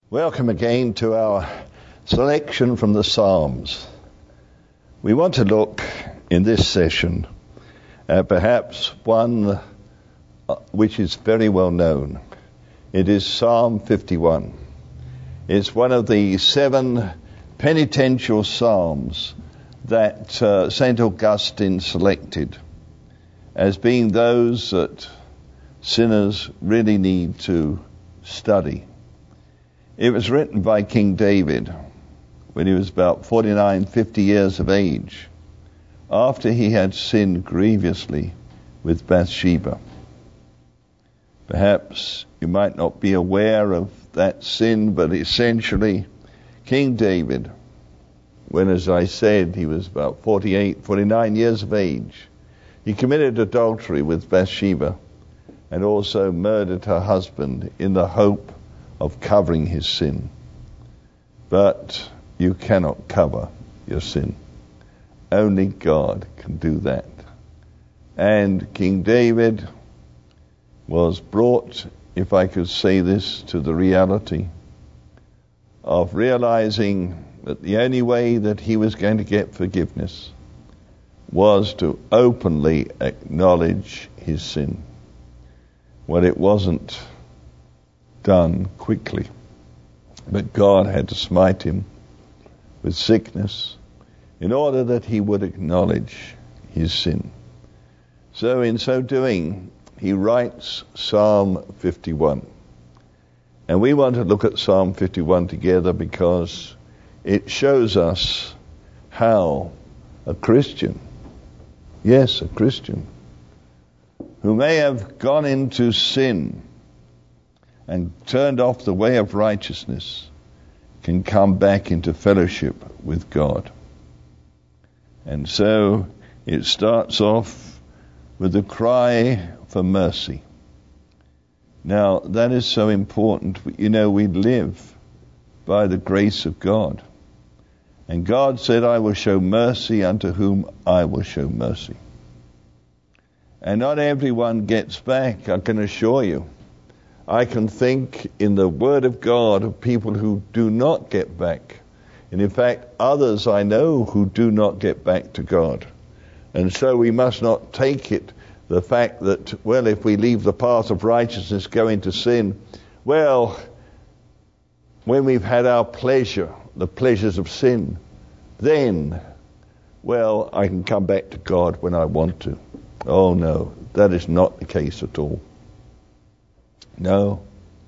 Welcome again to our selection from the Psalms. We want to look in this session at perhaps one which is very well known. It is Psalm 51. It's one of the 7 penitential psalms that St. Augustine selected as being those that sinners really need to study. It was written by King David when he was about 49, 50 years of age, after he had sinned grievously with Bathsheba. Perhaps you might not be aware of that sin, but essentially King David, when, as I said, he was about 48, 49 years of age, he committed adultery with Bathsheba and also murdered her husband in the hope of covering his sin. But you cannot cover your sin. Only God can do that. And King David was brought, if I could say this, to the reality of realizing that the only way that he was going to get forgiveness was to openly acknowledge his sin. Well, it wasn't done quickly, but God had to smite him with sickness in order that he would acknowledge his sin. So in so doing, he writes Psalm 51. And we want to look at Psalm 51 together because it shows us how a Christian, yes, a Christian, who may have gone into sin and turned off the way of righteousness, can come back into fellowship with God. And so it starts off with a cry for mercy. Now, that is so important. You know, we live by the grace of God. And God said, I will show mercy unto whom I will show mercy. And not everyone gets back, I can assure you. I can think in the Word of God of people who do not get back. And in fact, others I know who do not get back to God. And so we must not take it, the fact that, well, if we leave the path of righteousness, go into sin, well, when we've had our pleasure, the pleasures of sin, then, well, I can come back to God when I want to. Oh no, that is not the case at all. No.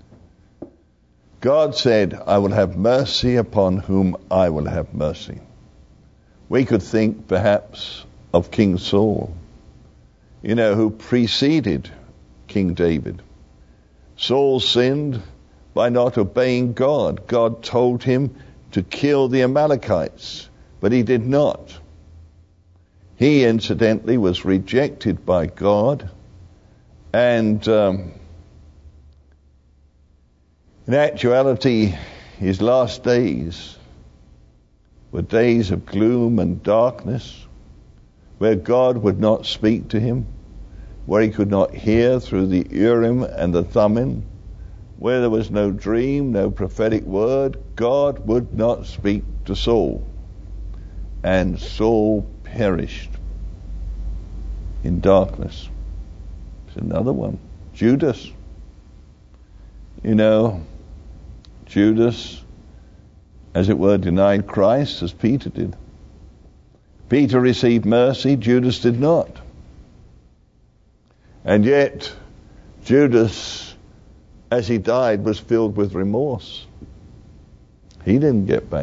God said, I will have mercy upon whom I will have mercy. We could think perhaps of King Saul, you know, who preceded King David. Saul sinned by not obeying God. God told him to kill the Amalekites, but he did not. He, incidentally, was rejected by God, and in actuality, his last days were days of gloom and darkness, where God would not speak to him, where he could not hear through the Urim and the Thummim, where there was no dream, no prophetic word. God would not speak to Saul, and Saul perished in darkness. There's another one, Judas. You know, Judas, as it were, denied Christ as Peter did. Peter received mercy, Judas did not. And yet, Judas, as he died, was filled with remorse. He didn't get back.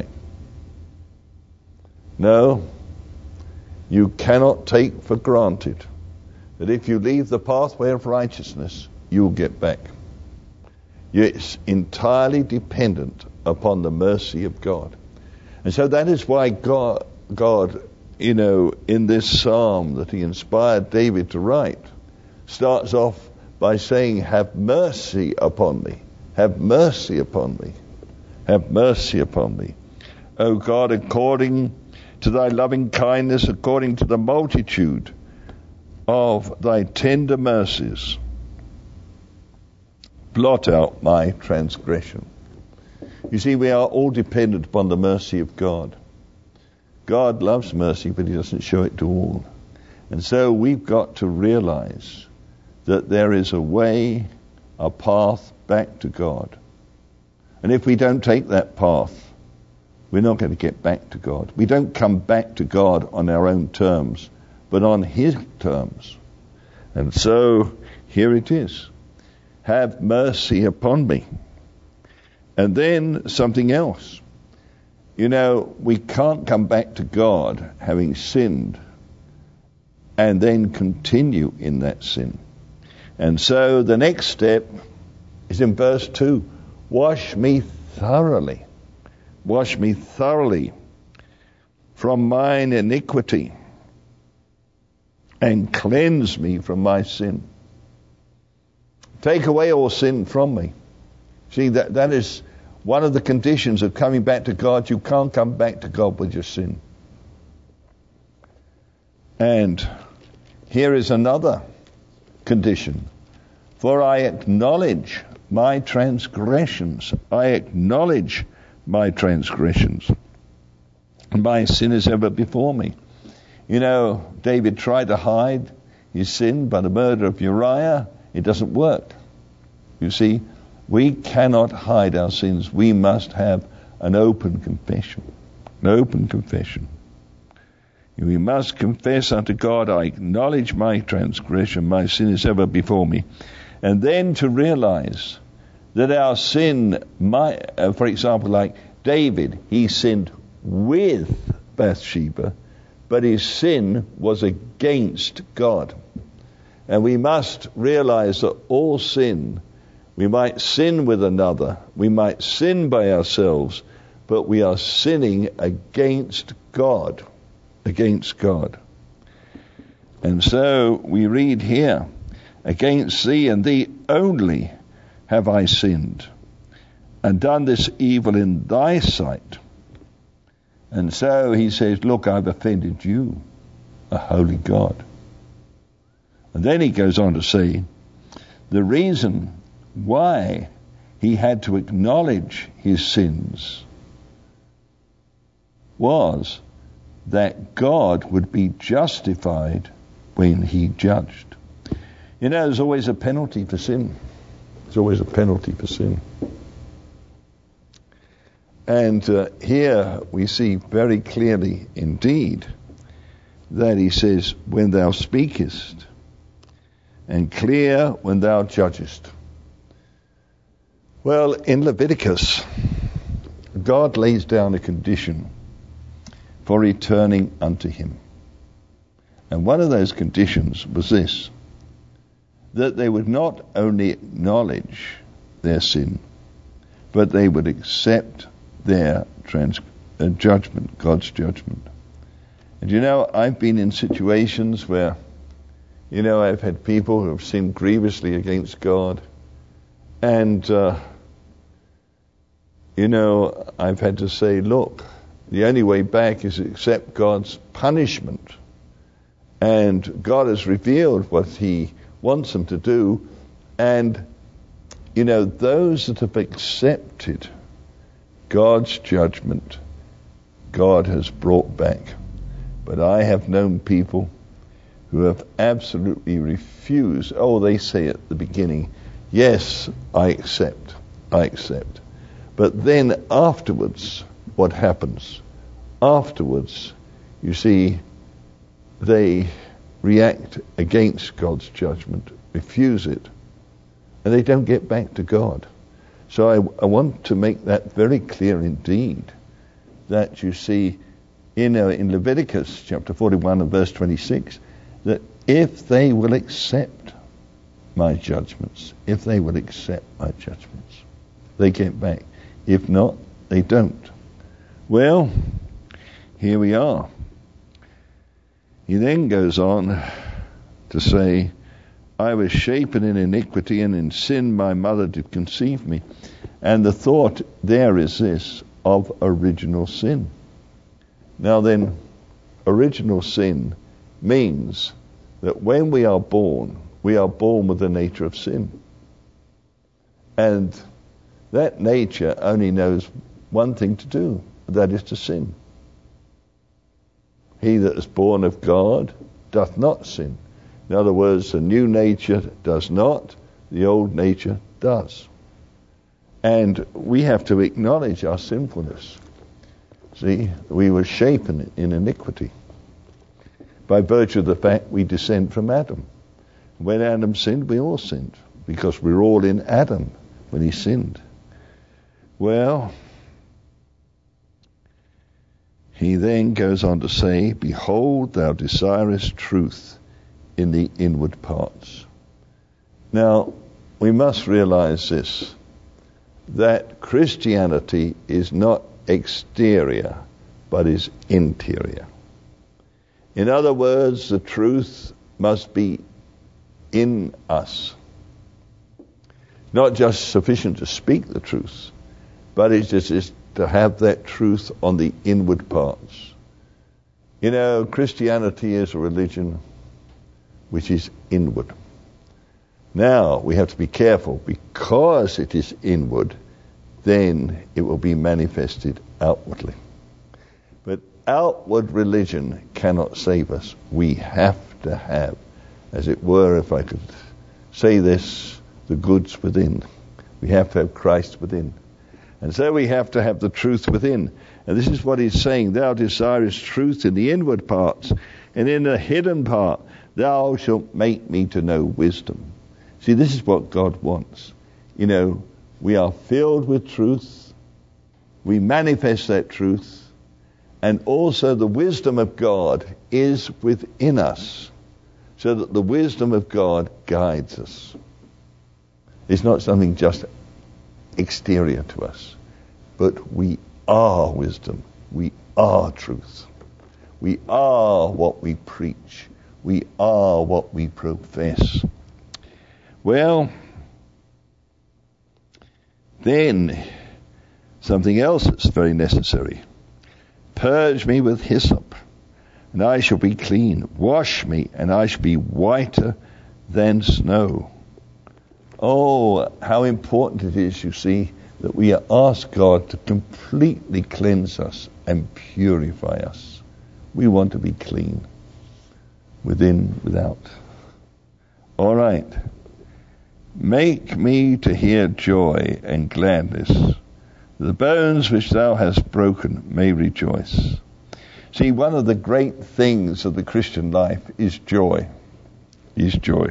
No, you cannot take for granted that if you leave the pathway of righteousness, you'll get back. It's entirely dependent upon the mercy of God. And so that is why God, you know, in this psalm that he inspired David to write, starts off by saying, have mercy upon me. Have mercy upon me. Have mercy upon me. O God, according to thy loving kindness, according to the multitude of thy tender mercies, blot out my transgression. You see, we are all dependent upon the mercy of God. God loves mercy, but he doesn't show it to all. And so we've got to realize that there is a way, a path back to God. And if we don't take that path, we're not going to get back to God. We don't come back to God on our own terms, but on his terms. And so here it is. Have mercy upon me. And then something else. You know, we can't come back to God having sinned and then continue in that sin. And so the next step is in verse 2. Wash me thoroughly. Wash me thoroughly from mine iniquity and cleanse me from my sin. Take away all sin from me. See, that is one of the conditions of coming back to God. You can't come back to God with your sin. And here is another condition. For I acknowledge my transgressions. I acknowledge my transgressions. And my sin is ever before me. You know, David tried to hide his sin by the murder of Uriah. It doesn't work. You see, we cannot hide our sins. We must have an open confession. An open confession. We must confess unto God, I acknowledge my transgression, my sin is ever before me. And then to realize that our sin might, for example, like David, he sinned with Bathsheba, but his sin was against God. And we must realize that all sin, we might sin with another, we might sin by ourselves, but we are sinning against God. Against God. And so we read here, against thee and thee only have I sinned, and done this evil in thy sight. And so he says, look, I've offended you, a holy God. And then he goes on to say, the reason why he had to acknowledge his sins was that God would be justified when he judged. You know, there's always a penalty for sin. There's always a penalty for sin. And here we see very clearly indeed that he says, when thou speakest, and clear when thou judgest. Well, in Leviticus, God lays down a condition for returning unto him. And one of those conditions was this, that they would not only acknowledge their sin, but they would accept their judgment, God's judgment. And you know, I've been in situations where, you know, I've had people who have sinned grievously against God, and, you know, I've had to say, look, the only way back is to accept God's punishment. And God has revealed what he wants them to do. And, you know, those that have accepted God's judgment, God has brought back. But I have known people who have absolutely refused. Oh, they say at the beginning, yes, I accept. But then afterwards, what happens? Afterwards, you see, they react against God's judgment, refuse it, and they don't get back to God. So I want to make that very clear indeed, that you see, in Leviticus chapter 41 and verse 26, that if they will accept my judgments, they get back. If not, they don't. Well, here we are. He then goes on to say, I was shapen in iniquity, and in sin my mother did conceive me. And the thought there is this, of original sin. Now then, original sin means that when we are born with the nature of sin. And that nature only knows one thing to do, that is to sin. He that is born of God doth not sin. In other words, the new nature does not, the old nature does. And we have to acknowledge our sinfulness. See, we were shapen in iniquity by virtue of the fact we descend from Adam. When Adam sinned, we all sinned, because we're all in Adam when he sinned. Well, he then goes on to say, behold, thou desirest truth in the inward parts. Now, we must realize this, that Christianity is not exterior, but is interior. In other words, the truth must be in us. Not just sufficient to speak the truth, but it's just to have that truth on the inward parts. You know, Christianity is a religion which is inward. Now, we have to be careful. Because it is inward, then it will be manifested outwardly. But outward religion cannot save us. We have to have, as it were, if I could say this, the goods within. We have to have Christ within. And so we have to have the truth within. And this is what he's saying. Thou desirest truth in the inward parts, and in the hidden part thou shalt make me to know wisdom. See, this is what God wants. You know, we are filled with truth. We manifest that truth. And also the wisdom of God is within us, so that the wisdom of God guides us. It's not something just exterior to us, but we are wisdom. We are truth. We are what we preach. We are what we profess. Well, then something else that's very necessary. Purge me with hyssop, and I shall be clean. Wash me, and I shall be whiter than snow. Oh, how important it is, you see, that we ask God to completely cleanse us and purify us. We want to be clean, within, without. All right. Make me to hear joy and gladness. The bones which thou hast broken may rejoice. See, one of the great things of the Christian life is joy. Is joy.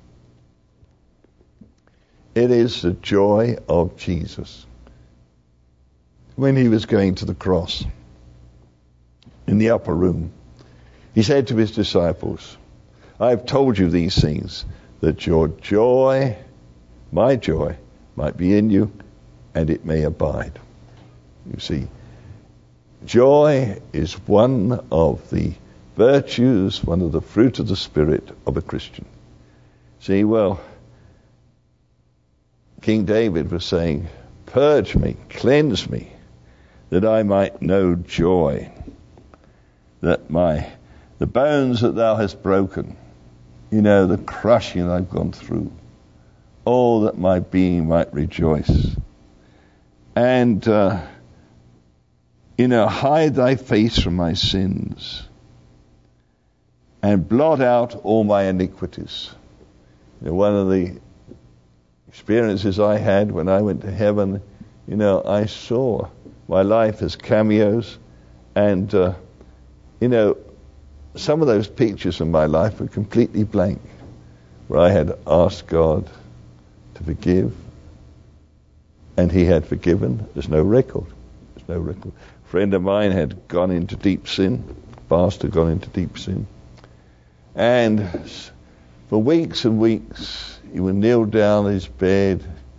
It is the joy of Jesus. When he was going to the cross, in the upper room, he said to his disciples, I have told you these things, that your joy, my joy, might be in you, and it may abide. You see, joy is one of the virtues, one of the fruit of the Spirit of a Christian. See, well, King David was saying, purge me, cleanse me, that I might know joy, that the bones that thou hast broken, you know, the crushing that I've gone through, oh, that my being might rejoice. And, hide thy face from my sins, and blot out all my iniquities. You know, one of the experiences I had when I went to heaven, I saw my life as cameos, and, some of those pictures of my life were completely blank, where I had asked God to forgive, and he had forgiven. There's no record. There's no record. A friend of mine had gone into deep sin, pastor gone into deep sin, and for weeks and weeks he would kneel down in his bed,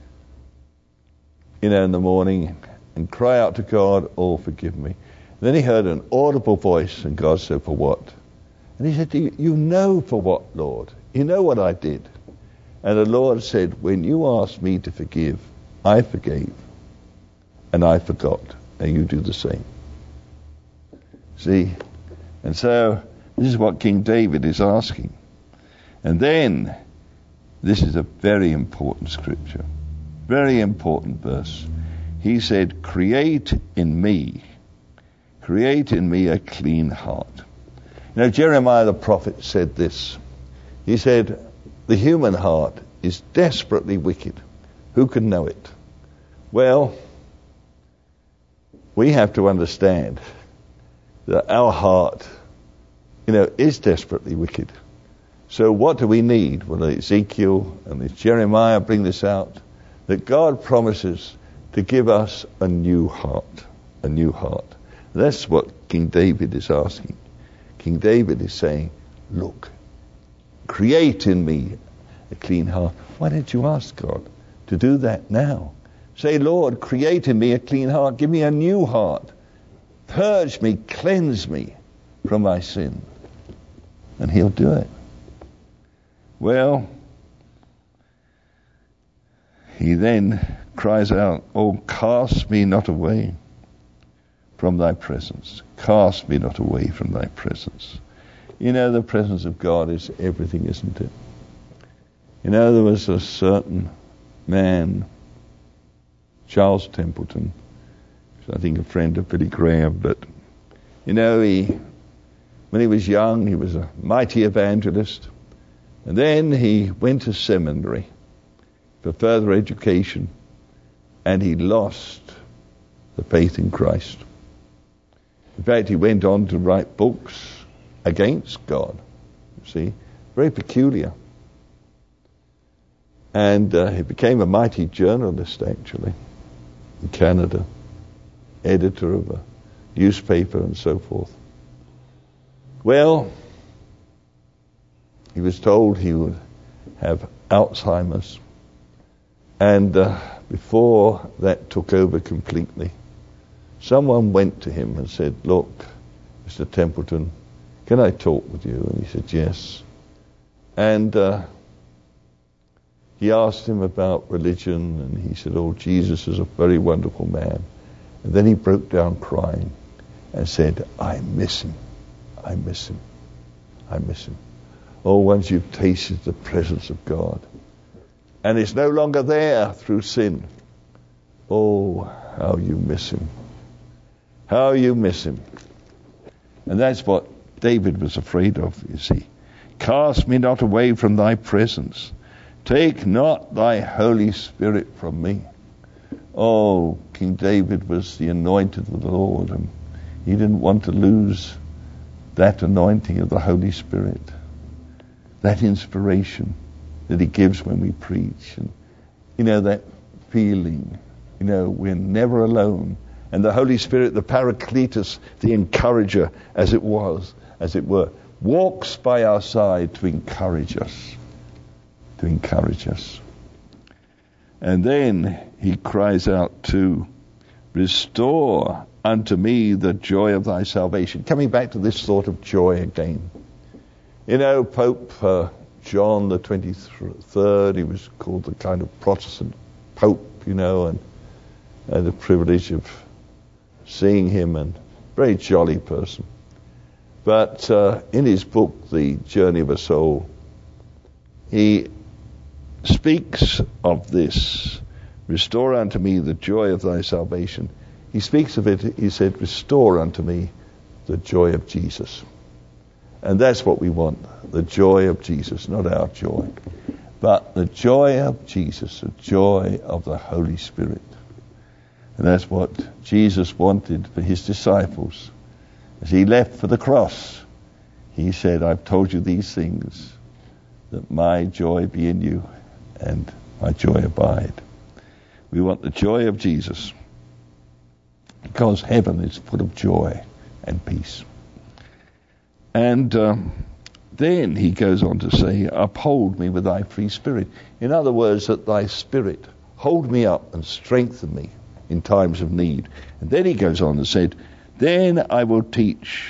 in the morning and cry out to God, oh, forgive me. And then he heard an audible voice, and God said, for what? And he said, you know for what, Lord? You know what I did. And the Lord said, when you asked me to forgive, I forgave, and I forgot, and you do the same. See? And so, this is what King David is asking. And then, this is a very important scripture. Very important verse. He said, create in me a clean heart. You know, Jeremiah the prophet said this. He said, the human heart is desperately wicked. Who can know it? Well, we have to understand that our heart, is desperately wicked. So what do we need? Well, Ezekiel and Jeremiah bring this out, that God promises to give us a new heart. A new heart. That's what King David is asking. King David is saying, look, create in me a clean heart. Why don't you ask God to do that now? Say, Lord, create in me a clean heart. Give me a new heart. Purge me, cleanse me from my sin. And he'll do it. Well, he then cries out, oh, cast me not away from thy presence. Cast me not away from thy presence. The presence of God is everything, isn't it? There was a certain man, Charles Templeton, I think a friend of Billy Graham, but when he was young, he was a mighty evangelist, and then he went to seminary for further education, and he lost the faith in Christ. In fact, he went on to write books against God, you see, very peculiar. And he became a mighty journalist, actually, in Canada, editor of a newspaper and so forth. Well, he was told he would have Alzheimer's. And before that took over completely, someone went to him and said, look, Mr. Templeton, can I talk with you? And he said, yes. And he asked him about religion, and he said, oh, Jesus is a very wonderful man. And then he broke down crying and said, I miss him. I miss him. I miss him. Oh, once you've tasted the presence of God, and it's no longer there through sin, oh, how you miss him. How you miss him. And that's what David was afraid of, you see. Cast me not away from thy presence. Take not thy Holy Spirit from me. Oh, King David was the anointed of the Lord, and he didn't want to lose that anointing of the Holy Spirit, that inspiration that he gives when we preach, and that feeling, we're never alone. And the Holy Spirit, the Paracletus, the encourager, as it were, walks by our side to encourage us. To encourage us. And then he cries out to restore unto me the joy of thy salvation. Coming back to this thought of joy again. Pope John the 23rd, he was called the kind of Protestant Pope, and I had the privilege of seeing him, and very jolly person. But in his book, The Journey of a Soul, he speaks of this, restore unto me the joy of thy salvation. He speaks of it, he said, restore unto me the joy of Jesus. And that's what we want, the joy of Jesus, not our joy, but the joy of Jesus, the joy of the Holy Spirit. And that's what Jesus wanted for his disciples. As he left for the cross, he said, I've told you these things, that my joy be in you and my joy abide. We want the joy of Jesus, because heaven is full of joy and peace. And then he goes on to say, uphold me with thy free spirit. In other words, that thy spirit hold me up and strengthen me in times of need. And then he goes on and said, then I will teach.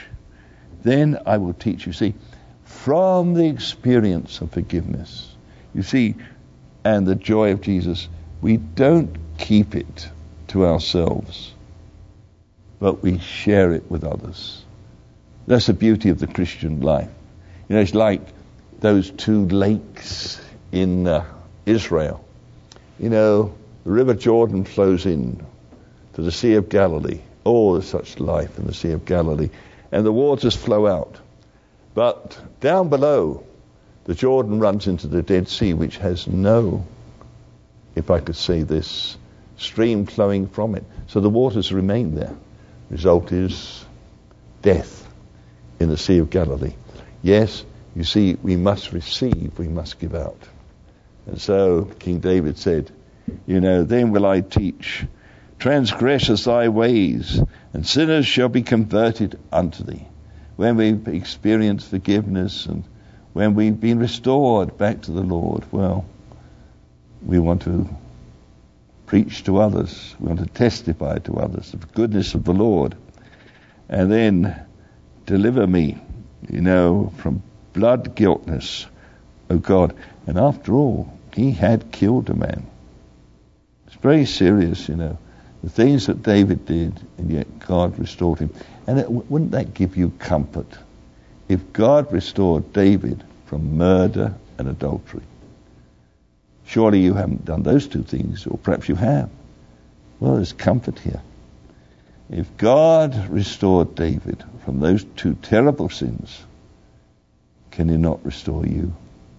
You see, from the experience of forgiveness, you see, and the joy of Jesus, we don't keep it to ourselves, but we share it with others. That's the beauty of the Christian life. It's like those two lakes in Israel. The River Jordan flows in to the Sea of Galilee. Oh, there's such life in the Sea of Galilee. And the waters flow out. But down below, the Jordan runs into the Dead Sea, which has no, if I could say this, stream flowing from it. So the waters remain there. Result is death in the Sea of Galilee. Yes, you see, we must receive, we must give out. And so King David said, then will I teach transgressors thy ways, and sinners shall be converted unto thee. When we've experienced forgiveness and when we've been restored back to the Lord, well, we want to preach to others. We want to testify to others of the goodness of the Lord. And then deliver me, from blood guiltness, O God. And after all, he had killed a man. It's very serious, the things that David did, and yet God restored him. And wouldn't that give you comfort? If God restored David from murder and adultery, surely you haven't done those two things, or perhaps you have. Well, there's comfort here. If God restored David from those two terrible sins, can he not restore you?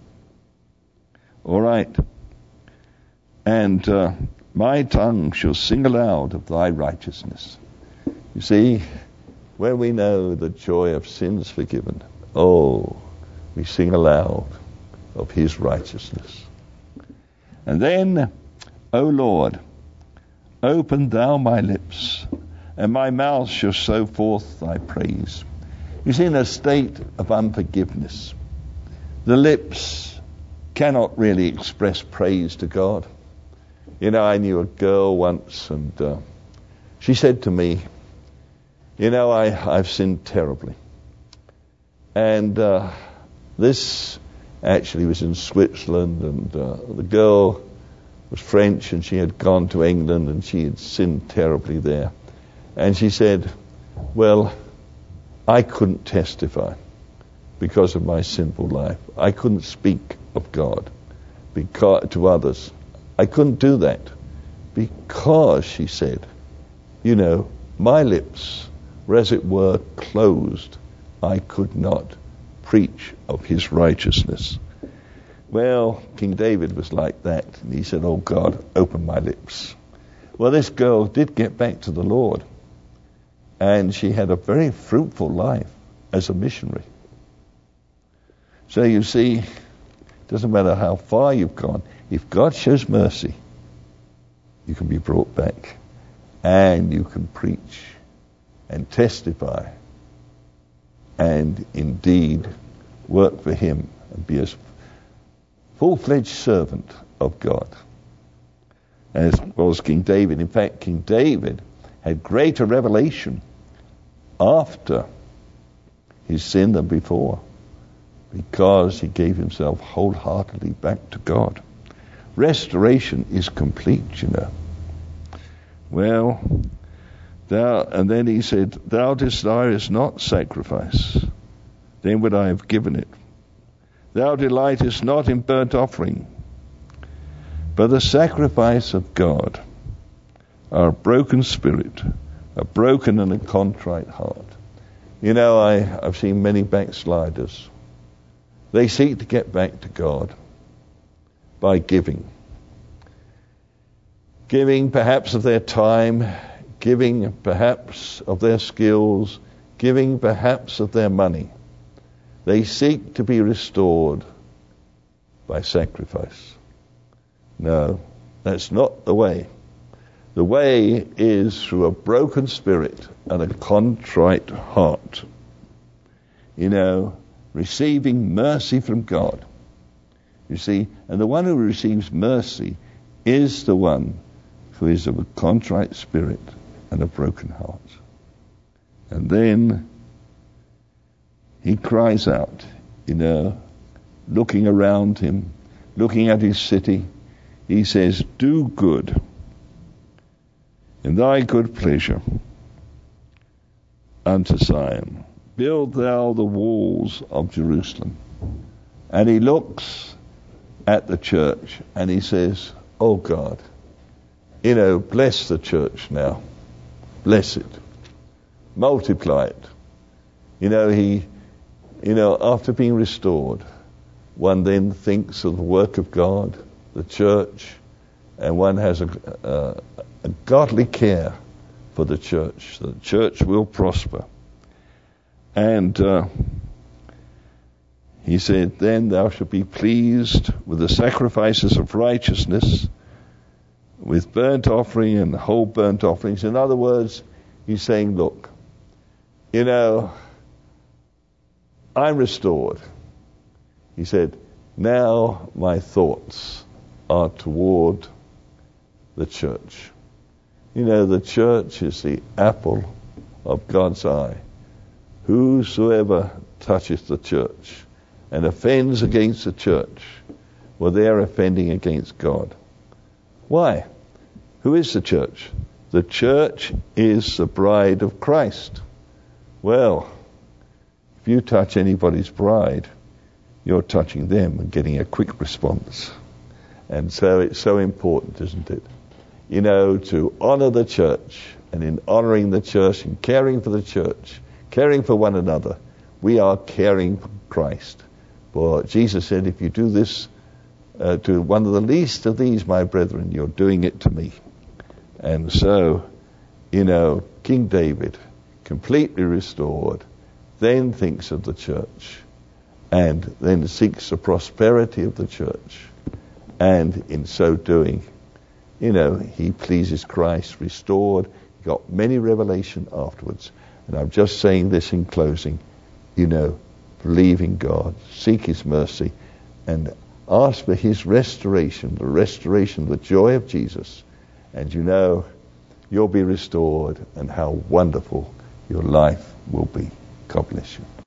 All right. And my tongue shall sing aloud of thy righteousness. You see, when we know the joy of sins forgiven, we sing aloud of his righteousness. And then, O Lord, open thou my lips, and my mouth shall show forth thy praise. You see, in a state of unforgiveness, the lips cannot really express praise to God. I knew a girl once, and she said to me, I've sinned terribly. And this actually was in Switzerland, and the girl was French, and she had gone to England, and she had sinned terribly there. And she said, well, I couldn't testify because of my sinful life. I couldn't speak of God to others. I couldn't do that because, she said, my lips were, as it were, closed. I could not preach of his righteousness. Well, King David was like that, and he said, oh God, open my lips. Well, this girl did get back to the Lord, and she had a very fruitful life as a missionary. So you see, it doesn't matter how far you've gone. If God shows mercy, you can be brought back, and you can preach and testify and indeed work for him and be a full-fledged servant of God, as well as King David. In fact, King David had greater revelation after his sin than before, because he gave himself wholeheartedly back to God. Restoration is complete, Well, and then he said, thou desirest not sacrifice, then would I have given it. Thou delightest not in burnt offering, but the sacrifice of God are a broken spirit, a broken and a contrite heart. I've seen many backsliders. They seek to get back to God by giving. Giving perhaps of their time, giving perhaps of their skills, giving perhaps of their money. They seek to be restored by sacrifice. No, that's not the way. The way is through a broken spirit and a contrite heart. Receiving mercy from God. You see, and the one who receives mercy is the one who is of a contrite spirit and a broken heart. And then he cries out, looking around him, looking at his city. He says, do good in thy good pleasure unto Zion. Build thou the walls of Jerusalem. And he looks at the church and he says, oh God, bless the church now. Bless it. Multiply it. After being restored, one then thinks of the work of God, the church, and one has a godly care for the church. The church will prosper. And he said, then thou shalt be pleased with the sacrifices of righteousness, with burnt offering and whole burnt offerings. In other words, he's saying, look, I'm restored. He said, now my thoughts are toward the church. The church is the apple of God's eye. Whosoever touches the church and offends against the church, well, they're offending against God. Why? Who is the church? The church is the bride of Christ. Well, if you touch anybody's bride, you're touching them and getting a quick response. And so it's so important, isn't it? To honor the church, and in honoring the church and caring for the church, caring for one another, we are caring for Christ. For Jesus said, if you do this to one of the least of these, my brethren, you're doing it to me. And so, King David, completely restored, then thinks of the church, and then seeks the prosperity of the church. And in so doing, he pleases Christ, restored. He got many revelation afterwards. And I'm just saying this in closing, believe in God, seek his mercy, and ask for his restoration, the joy of Jesus. And you'll be restored, and how wonderful your life will be. God bless you.